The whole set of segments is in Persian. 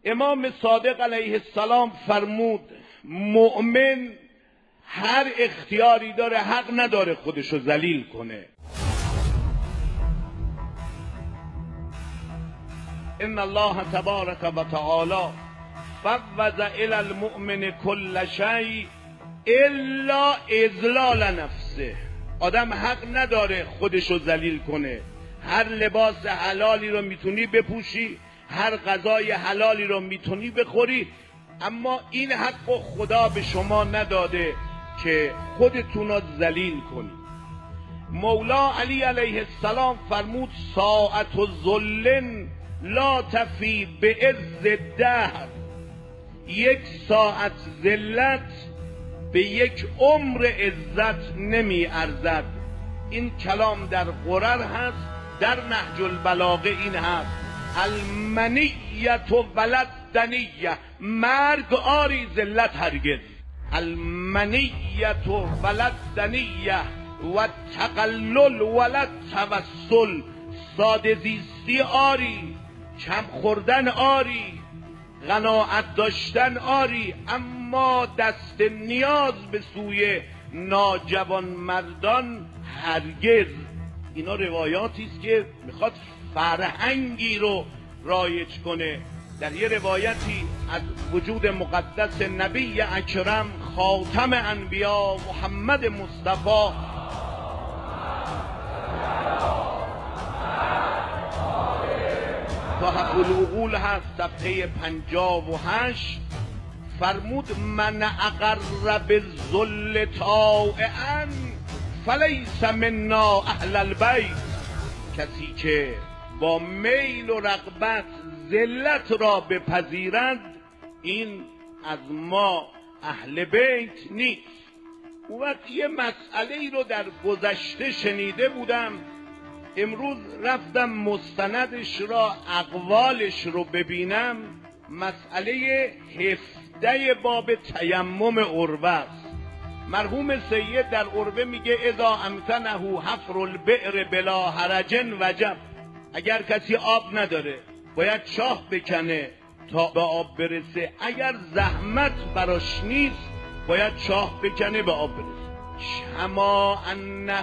امام صادق علیه السلام فرمود مؤمن هر اختیاری داره، حق نداره خودشو ذلیل کنه. ان الله تبارک و تعالی فوض الی المؤمن کل شیء الا اذلال نفسه. آدم حق نداره خودشو ذلیل کنه. هر لباس حلالی رو میتونی بپوشی، هر غذای حلالی رو میتونی بخوری، اما این حق خدا به شما نداده که خودتون رو ذلیل کنی. مولا علی علیه السلام فرمود ساعت و ذل لا تفی به عز الدهر. یک ساعت ذلت به یک عمر عزت نمی ارزد. این کلام در قرر هست، در نهج البلاغه این هست المنیت ولد دنیه. مرگ آری ذلت هرگز. المنیت ولد دنیه و تقلل ولد توسل. ساده زیستی آری، کم خوردن آری، قناعت داشتن آری، اما دست نیاز به سوی ناجوان مردان هرگز. اینا روایاتی است که میخواد فرهنگی رو رایج کنه. در یه روایتی از وجود مقدس نبی اکرم خاتم انبیا محمد مصطفی تحف العقول هست، صفحه 58 فرمود من اقر بالذل طاعا فلیس منا اهل البیت. کسی که با میل و رغبت ذلت را بپذیرد این از ما اهل بیت نیست. اون وقت یه مسئله ای رو در گذشته شنیده بودم، امروز رفتم مستندش را اقوالش رو ببینم. مسئله 17 باب تیمم عروه است. مرحوم سید در عروه میگه اذا امکنه حفر البئر بلا حرج وجب. اگر کسی آب نداره باید چاه بکنه تا به آب برسه. اگر زحمت براش نیست باید چاه بکنه به آب برسه. کما انه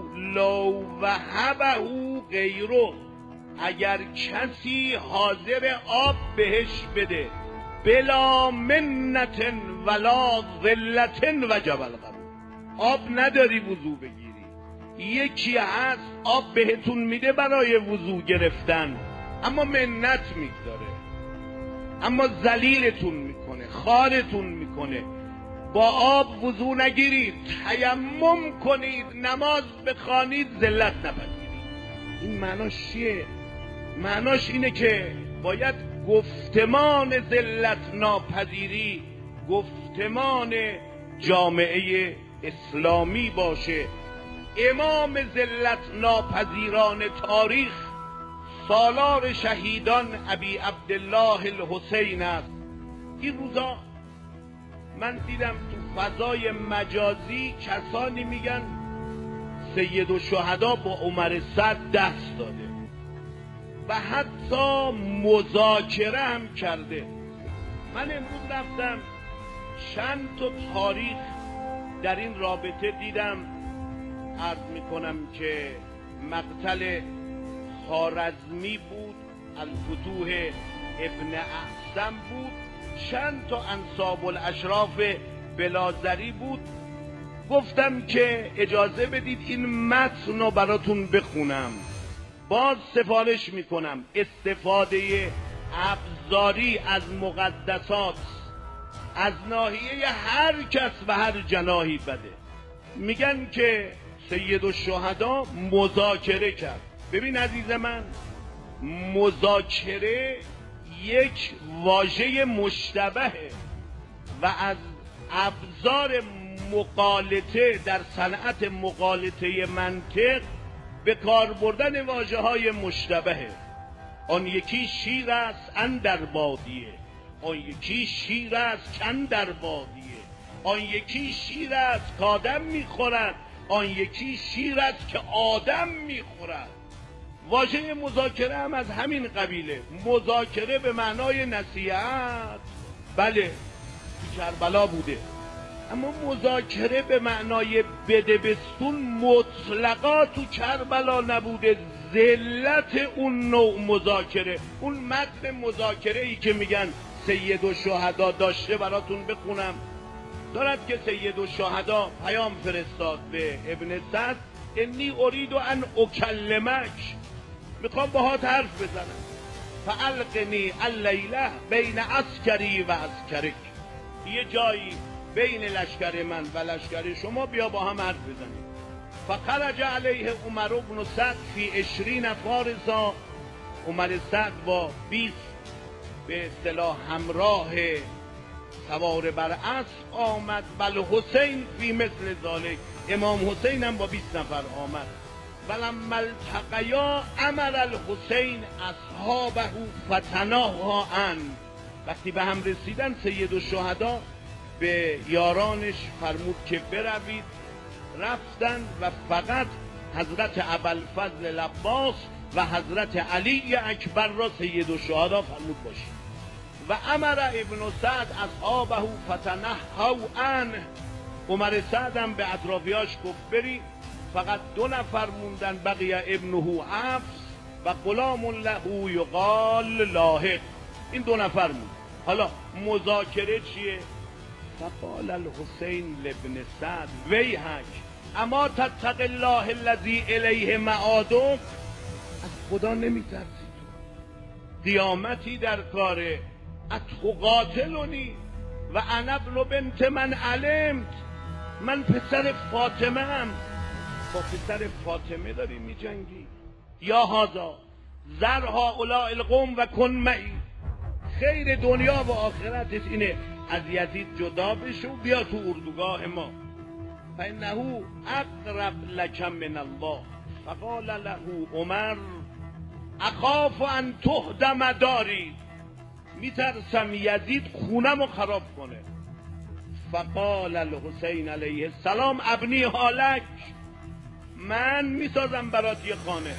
لو وهبه غیره. اگر کسی حاضر آب بهش بده بلا منت ولا ذلت وجب القبول. آب نداری وضو بگیری، یکی هست آب بهتون میده برای وضو گرفتن، اما منت میگذاره، اما ذلیلتون میکنه، خارتون میکنه. با آب وضو نگیرید، تیمم کنید، نماز بخوانید، ذلت نپذیرید. این معناش چیه؟ معناش اینه که باید گفتمان ذلت ناپذیری گفتمان جامعه اسلامی باشه. امام ذلت ناپذیران تاریخ سالار شهیدان ابی عبدالله الحسین است. این روزا من دیدم تو فضای مجازی کسانی میگن سید الشهدا با عمر سعد دست داده و حتی مذاکره هم کرده. من امروز رفتم چند تا تاریخ در این رابطه دیدم. عرض میکنم که مقتل خوارزمی بود، الفتوح ابن اعصم بود، چند تا انساب الاشراف بلازری بود. گفتم که اجازه بدید این متن رو براتون بخونم. باز سفارش میکنم استفاده ابزاری از مقدسات از ناحیه هر کس و هر جناحی بده. میگن که سید الشهدا مذاکره کرد. ببین عزیز من، مذاکره یک واژه مشتبهه و از ابزار مقالطه در صنعت مقالطه منطق به کار بردن واژه های مشتبهه. آن یکی شیر است اندر بادیه، آن یکی شیر است کاندر بادیه، آن یکی شیر است که آدم میخورد، آن یکی شیر است که آدم میخورد. واژه مذاکره هم از همین قبیله. مذاکره به معنای نصیحت بله تو کربلا بوده، اما مذاکره به معنای بده بستون مطلقا تو کربلا نبوده. ذلت اون نوع مذاکره، اون متن مذاکره ای که میگن سید الشهدا داشته براتون بخونم. دارد که سید الشهدا پیام فرستاد به ابن سعد انی ارید ان اکلمک، میخوام باهات حرف بزنم. فالقنی اللیله بین عسکری و عسکرک، یه جایی بین لشکر من و لشکر شما بیا با هم حرف بزنیم. فخرج علیه عمر بن سعد فی 20 فارسا، عمر سعد با 20 به اصطلاح همراه سوار بر اسب آمد. بل حسین فی مثل ذالک، امام حسین هم با 20 نفر آمد. ولما التقیا امر الحسین اصحابه فتناها عن، وقتی به هم رسیدن سید الشهدا به یارانش فرمود که بروید. رفتن و فقط حضرت ابوالفضل العباس و حضرت علی اکبر را سید الشهدا فرمود باشید. و امر ابن سعد اصحابه فتنهوا عنه، عمر سعد هم به اطرافیاش گفت بری. فقط 2 نفر موندن، بقی ابنه حفص و غلام له یقال لاحق، این 2 نفر موند. حالا مذاکره چیه؟ فقال الحسین لابن سعد ویحک اما تتق الله الذی الیه معادک، از خدا نمیترسی تو؟ قیامتی در کاره. اتقاتلنی و انا ابن بنت من علمت، من پسر فاطمه ام، با پسر فاطمه داری می جنگی. یا هذا زر هؤلاء القوم و کن معی، خیر دنیا و آخرتت اینه از یزید جدا بشو بیا تو اردوگاه ما. فانه اقرب لک من الله. فقال له عمر اخاف ان تهدم داری، میترسم یزید خونمو خراب کنه. فقال الحسین علیه السلام ابنی حالک، من میسازم برات یه خانه.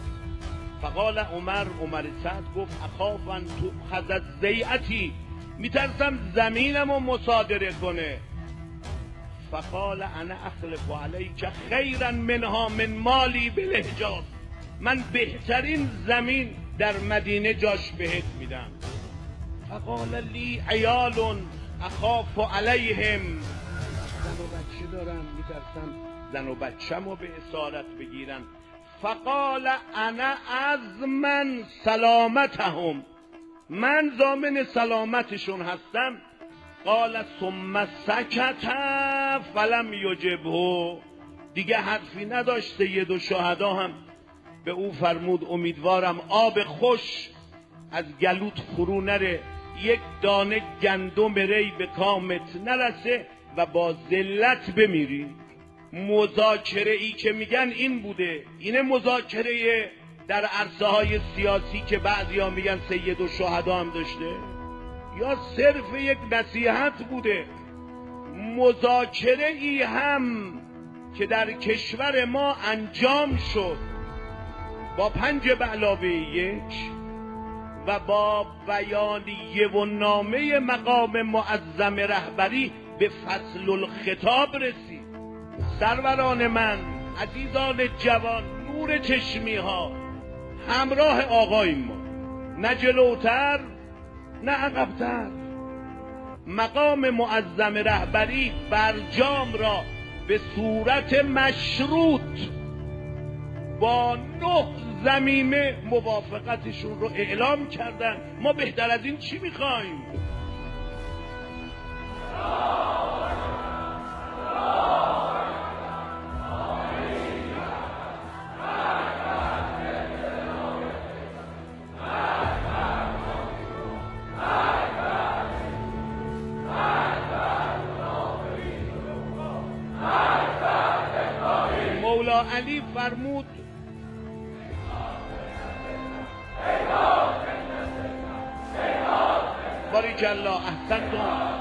فقال عمر سعد گفت اخاف ان تؤخذ الضیعتی، میترسم زمینمو مصادره کنه. فقال انا اخلف علیک خیرا منها من مالی بالحجاز، من بهترین زمین در مدینه جاش بهت میدم. فقال لی عیال اخاف علیهم، زن و بچه دارم میترسم زن و بچه‌مو به اسارت بگیرن. فقال انا اضمن سلامتهم، من ضامن سلامتشون هستم. قال ثم سکت فلم یجبه، دیگه حرفی نداشت. سید الشهدا هم به او فرمود امیدوارم آب خوش از گلوت فرو نره، یک دانه گندم ری به کامت نرسه و با ذلت بمیری. مذاکره ای که میگن این بوده. اینه مذاکره در عرصه های سیاسی که بعضیا میگن سید الشهدا هم داشته، یا صرف یک نصیحت بوده؟ مذاکره ای هم که در کشور ما انجام شد با 5 به علاوه 1 و با بیانیه و نامه مقام معظم رهبری به فصل الخطاب رسید. سروران من، عزیزان جوان، نور چشمی ها، همراه آقای ما، نه جلوتر نه عقبتر. مقام معظم رهبری برجام را به صورت مشروط با 9 ضمیمه موافقتشون رو اعلام کردن. ما بهتر از این چی میخوایم؟ مولا علی فرمود باریک الله احسنتم،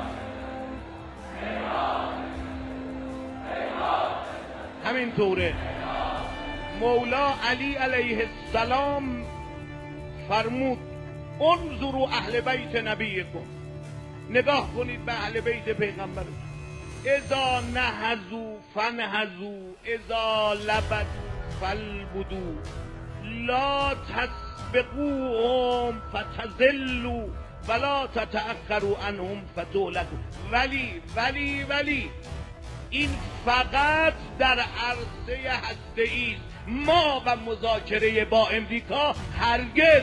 همین طوره. مولا علی علیه السلام فرمود انظروا اهل بیت نبیکم، نگاه کنید به اهل بیت پیغمبر، اذا نهضوا فانهضوا اذا لبدوا فالبدوا لا تسبقوهم فتزلوا ولا تتأخروا عنهم فتهلكوا. ولی این فقط در عرصه هسته‌ای است. ما و مذاکره با امریکا هرگز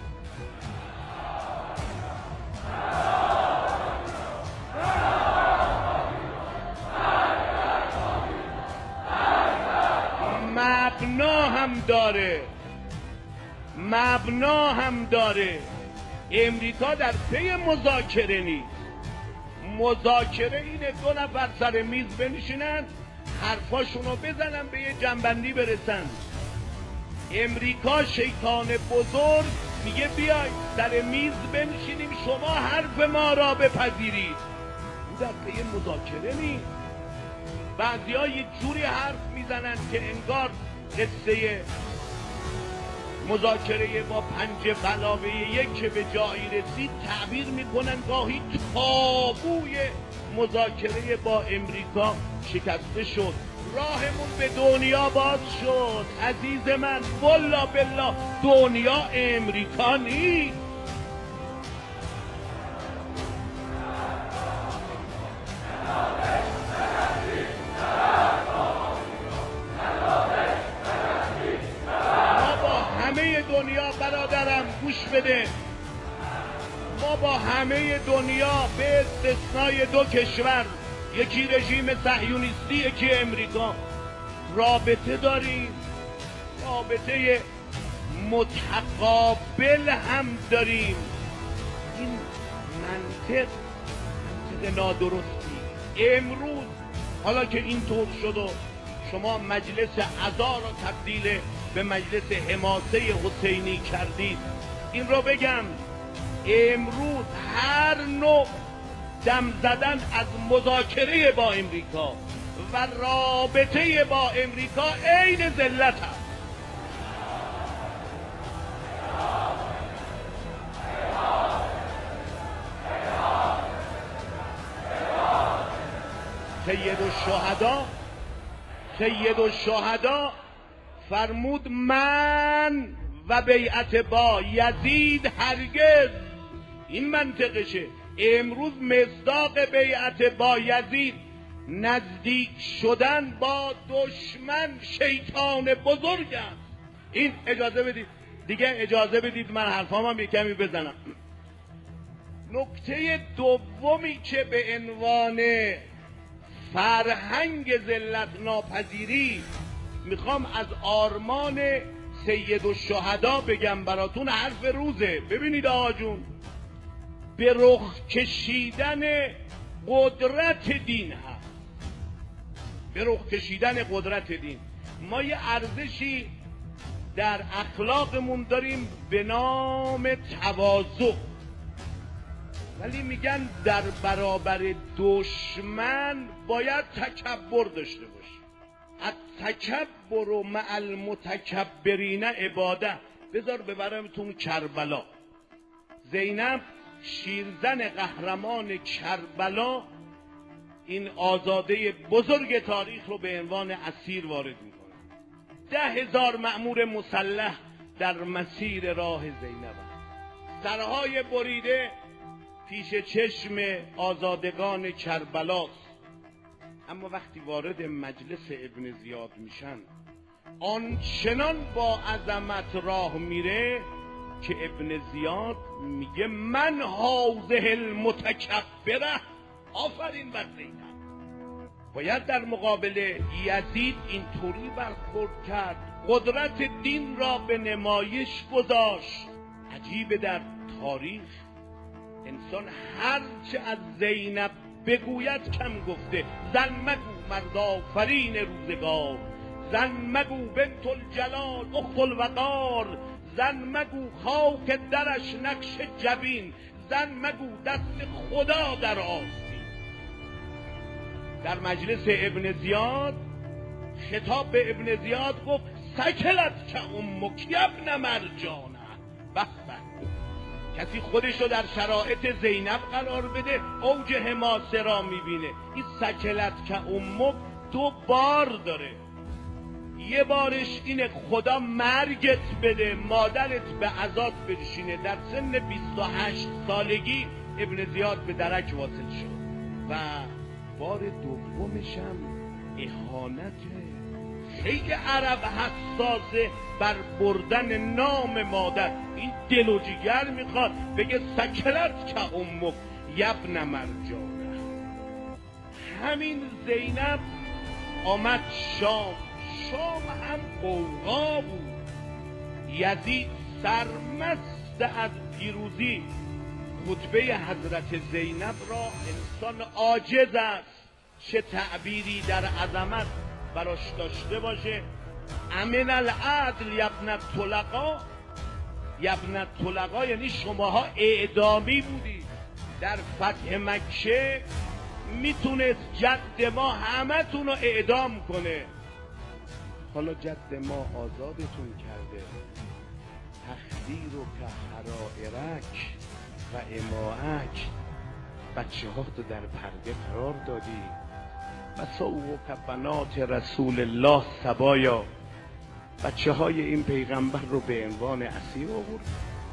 مبنا هم داره. امریکا در پی مذاکره نیست. مذاکره اینه دو نفر سر میز بنشینن، حرفاشونو بزنن، به یه جنبندی برسن. امریکا شیطان بزرگ میگه بیاید سر میز بنشینیم شما حرف ما را بپذیرید. او در پی مذاکره نیست. بعضی‌ها یه جوری حرف میزنن که انگار قصه مذاکره با 5 علاوه 1 که به جایی رسید تعبیر میکنن گاهی تابوی مذاکره با امریکا شکسته شد، راهمون به دنیا باز شد. عزیز من والله بالله دنیا امریکا نیست. دنیا برادرم گوش بده، ما با همه دنیا به استثنای 2 کشور، یکی رژیم صهیونیستی یکی امریکا، رابطه داریم، رابطه متقابل هم داریم. این منطق نادرستی. امروز حالا که اینطور شد و شما مجلس عزا را تبدیل به مجلس حماسه حسینی کردید، این رو بگم امروز هر نوع دم زدن از مذاکره با امریکا و رابطه با امریکا عین ذلت است. سید الشهدا فرمود من و بیعت با یزید هرگز. این منطقشه. امروز مصداق بیعت با یزید نزدیک شدن با دشمن شیطان بزرگ است. این اجازه بدید دیگه، اجازه بدید من حرفام هم کمی بزنم. نکته دومی که به عنوان فرهنگ ذلت ناپذیری میخوام از آرمان سید الشهدا بگم براتون، حرف روزه. ببینید آقا جون، به رخ کشیدن قدرت دین هست. به رخ کشیدن قدرت دین. ما یه ارزشی در اخلاقمون داریم به نام تواضع، ولی میگن در برابر دشمن باید تکبر داشته باشه. التکبر مع المتکبرین عباده. بذار ببرمتون کربلا. زینب شیرزن قهرمان کربلا این آزاده بزرگ تاریخ رو به عنوان اسیر وارد میکنه. 10,000 مأمور مسلح در مسیر راه زینب، سرهای بریده پیش چشم آزادگان کربلاست. اما وقتی وارد مجلس ابن زیاد میشن آنچنان با عظمت راه میره که ابن زیاد میگه من هذه المتکبره. آفرین بر زینب. باید در مقابل یزید اینطوری برخورد کرد، قدرت دین را به نمایش گذاشت. عجیبه در تاریخ انسان هرچه از زینب بگوید کم گفته. زن مگو مرد آفرین روزگار، زن مگو بنت الجلال اخت الوقار، زن مگو خاک درش نقش جبین، زن مگو دست خدا در آستین. در مجلس ابن زیاد خطاب به ابن زیاد گفت سکلت که امک یبن مرجانه. به کسی خودش رو در شرایط زینب قرار بده اوج حماسه را میبینه. این سکلت که امک 2 بار داره. یه بارش اینه خدا مرگت بده، مادرت به عذاب بنشینه. در سن 28 سالگی ابن زیاد به درک واصل شد. و بار دومش هم اهانته. خیلی عرب حساسه بر بردن نام مادر. این دل و جگر میخواد بگه سکلت که امک یبن مرجانه. همین زینب آمد شام هم غوغا بود. یزید سرمست از پیروزی. خطبه حضرت زینب را انسان عاجز است چه تعبیری در عظمت براش داشته باشه. امن العدل یبن الطلقا. یبن الطلقا یعنی شماها اعدامی بودید. در فتح مکه میتونست جد ما همه تون رو اعدام کنه. حالا جد ما آزادتون کرده. تخدیر و که حرائرک و اماعک. بچه ها تو در پرده قرار دادی. و سوق بنات رسول الله سبایا. بچه های این پیغمبر رو به عنوان اسیر آورد.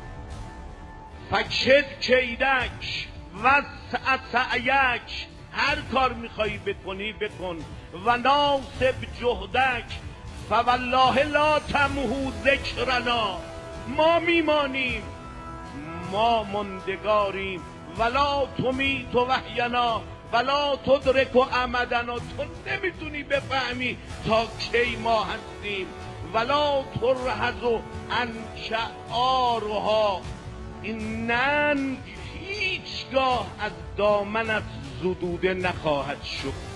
فکشد کیدک و سعیک. هر کار میخوایی بکنی بکن. و ناصب جهدک فوالله لا تمحو ذکرنا. ما میمانیم، ما مندگاریم. ولا تمیت وحینا ولا تدرک امدنا. تو نمیتونی بفهمی تا کی ما هستیم. ولا ترهز عن شعارها. این ننگ هیچگاه از دامنت زدوده نخواهد شد.